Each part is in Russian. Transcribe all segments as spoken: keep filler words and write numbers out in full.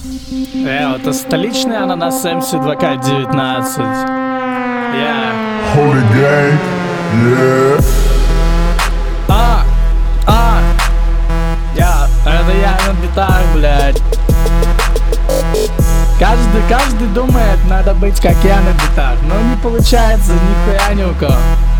Э, это столичный ананас эм си два ка девятнадцать. Yeah. Holy gang, yeah. А, а, я, это я на битах, блядь. Каждый, каждый думает, надо быть как я на битах, но не получается нихуя ни у кого.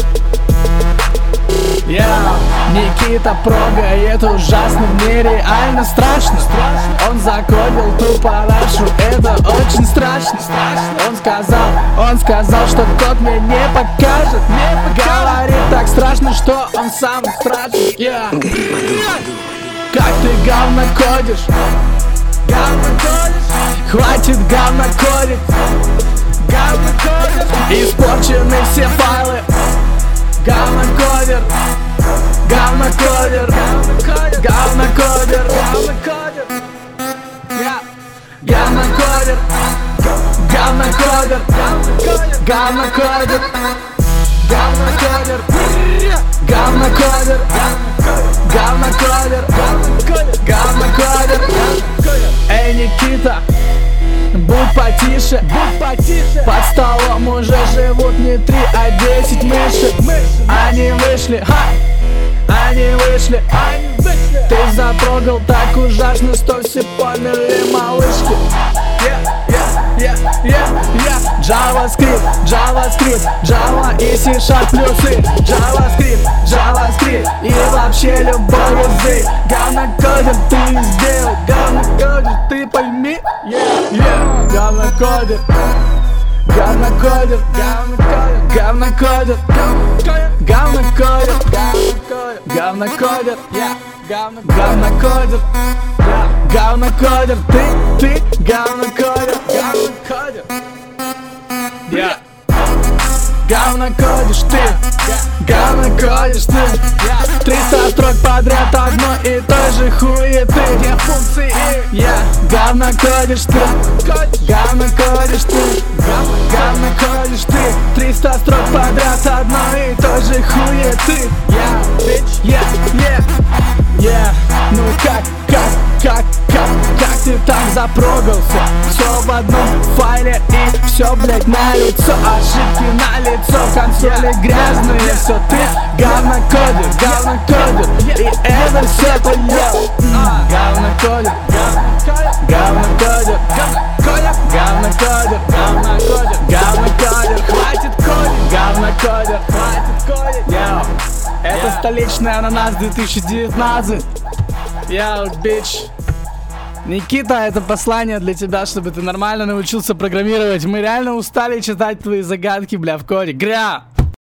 Я, Никита прогает ужасно, мне реально страшно. Он закодил ту парашу, это очень страшно. Он сказал, он сказал, что код мне не покажет. Говорит так страшно, что он сам страшный. Yeah. Как ты говно кодишь? Говно кодишь? Хватит говно кодить. Говно кодишь? Испорчены все файлы. Говно кодер. Говно кодер. Говно кодер. Говно кодер. Говно кодер. Говно кодер. Говно кодер. Говно кодер. Говно кодер. Говно кодер. Говно кодер. Эй, Никита, будь потише, будь потише. Под столом уже живут не три, а десять мышек. Они вышли, ха! Они вышли, они вышли. Ты затрогал так ужасно, что все поняли, малышки. Yeah, yeah, yeah, yeah, yeah. JavaScript, JavaScript, Java и C-Sharp плюсы. JavaScript, JavaScript и вообще любой язык. Говнокодер ты сделал, говнокодер ты пойми. Yeah, yeah. Говнокодер, говнокодер, говнокодер, говнокодер, говнокодер, yeah, говнокодер, говнокодер, ты, ты, говнокодер, говнокодер, yeah. Говнокодишь ты, говнокодишь ты. Триста строк подряд одно и той же хуеты. Где функции? Я говнокодишь ты, говнокодишь ты, говнокодишь ты. Триста строк подряд одно и той же хуеты. Я, bitch, yeah, yeah, yeah. Ну как, как, как, как, как ты так запрогался? Все в одном файле и все, блять, на лицо. Ошибки на лицо, консоли грязные. Все ты говнокодер, говнокодер. И это все твое. Говнокодер, говнокодер, говнокодер, говнокодер, говнокодер. Хватит кодить, говнокодер, хватит кодить. Йоу, это столичный ананас две тысячи девятнадцать. Йоу, бич. Никита, это послание для тебя, чтобы ты нормально научился программировать. Мы реально устали читать твои загадки, бля, в коде. Гря!